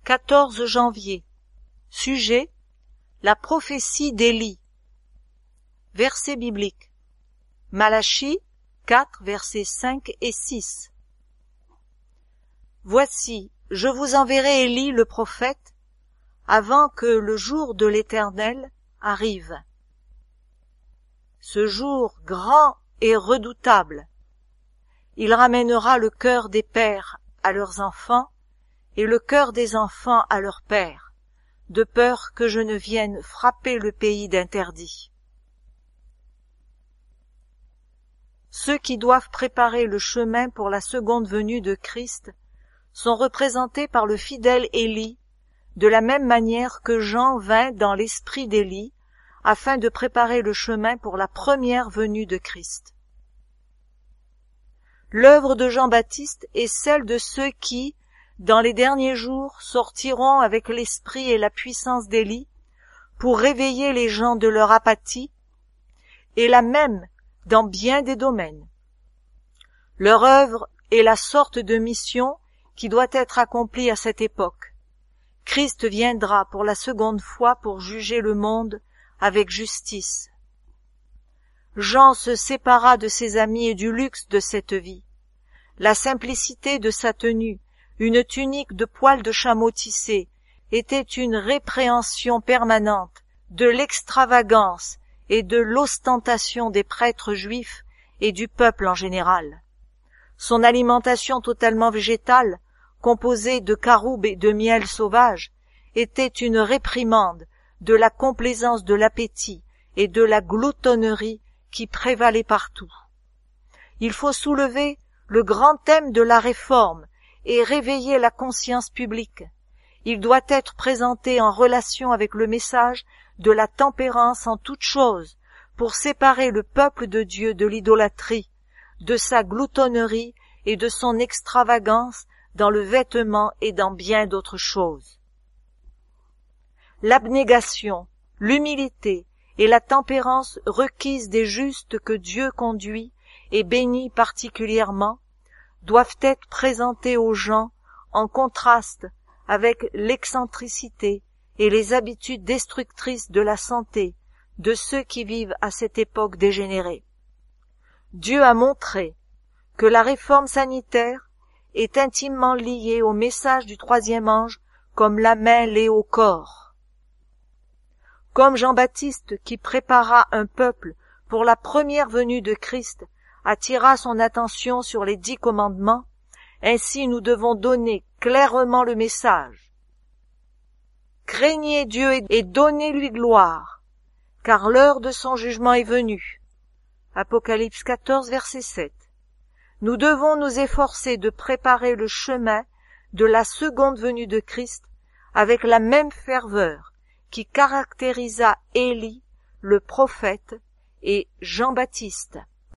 14 janvier. Sujet: la prophétie d'Élie. Versets bibliques. Malachie 4, versets 5 et 6. Voici, je vous enverrai Élie le prophète, avant que le jour de l'Éternel arrive. Ce jour grand et redoutable, il ramènera le cœur des pères à leurs enfants et le cœur des enfants à leurs pères, de peur que je ne vienne frapper le pays d'interdit. Ceux qui doivent préparer le chemin pour la seconde venue de Christ sont représentés par le fidèle Élie, de la même manière que Jean vint dans l'esprit d'Élie, afin de préparer le chemin pour la première venue de Christ. L'œuvre de Jean-Baptiste est celle de ceux qui, dans les derniers jours, sortiront avec l'esprit et la puissance d'Élie pour réveiller les gens de leur apathie, et la même dans bien des domaines. Leur œuvre est la sorte de mission qui doit être accomplie à cette époque. Christ viendra pour la seconde fois pour juger le monde avec justice. Jean se sépara de ses amis et du luxe de cette vie. La simplicité de sa tenue, une tunique de poils de chameau tissé, était une répréhension permanente de l'extravagance et de l'ostentation des prêtres juifs et du peuple en général. Son alimentation totalement végétale, composée de caroubes et de miel sauvage, était une réprimande de la complaisance de l'appétit et de la gloutonnerie qui prévalait partout. Il faut soulever le grand thème de la réforme et réveiller la conscience publique. Il doit être présenté en relation avec le message de la tempérance en toutes choses, pour séparer le peuple de Dieu de l'idolâtrie, de sa gloutonnerie et de son extravagance dans le vêtement et dans bien d'autres choses. L'abnégation, l'humilité et la tempérance requises des justes que Dieu conduit et bénit particulièrement doivent être présentées aux gens en contraste avec l'excentricité et les habitudes destructrices de la santé de ceux qui vivent à cette époque dégénérée. Dieu a montré que la réforme sanitaire est intimement liée au message du troisième ange comme la main l'est au corps. Comme Jean-Baptiste qui prépara un peuple pour la première venue de Christ attira son attention sur les 10 commandements, ainsi nous devons donner clairement le message. Craignez Dieu et donnez-lui gloire, car l'heure de son jugement est venue. Apocalypse 14, verset 7. Nous devons nous efforcer de préparer le chemin de la seconde venue de Christ avec la même ferveur qui caractérisa Élie, le prophète, et Jean-Baptiste.